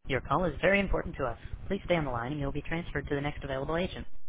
Your call is very important to us. Please stay on the line and you'll be transferred to the next available agent.